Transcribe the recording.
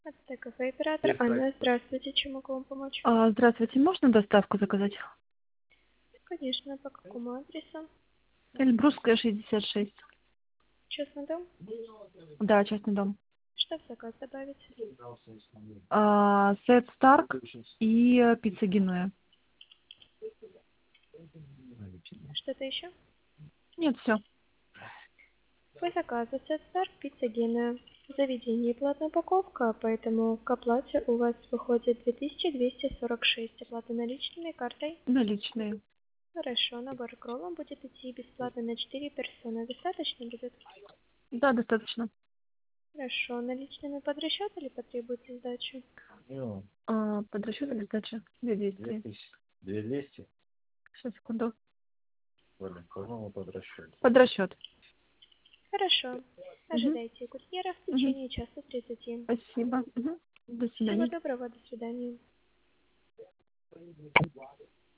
Ацтек кафе оператор Анна, здравствуйте, чем могу вам помочь? Здравствуйте, можно доставку заказать? Конечно, по какому адресу? Эльбрусская, 66. Частный дом? Да, частный дом. Что в заказ добавить? Сет Старк и пицца Генуя. Что-то еще? Нет, все. По заказу сет Старк, пицца Генуя. В заведении платная упаковка, поэтому к оплате у вас выходит 2246. Оплата наличными, картой? Наличные. Хорошо, набор к роллам будет идти бесплатно на 4 персоны. Достаточно будет? Да, достаточно. Хорошо, наличными под расчет или потребуете сдачу? Под расчет или сдача? 2200. 2200? Сейчас, секунду. Ладно, по-моему, под расчет. Под расчет. Хорошо. Угу. Ожидайте курьера в Угу. течение часа 30. Спасибо. Угу. До Всего свидания. доброго, до свидания.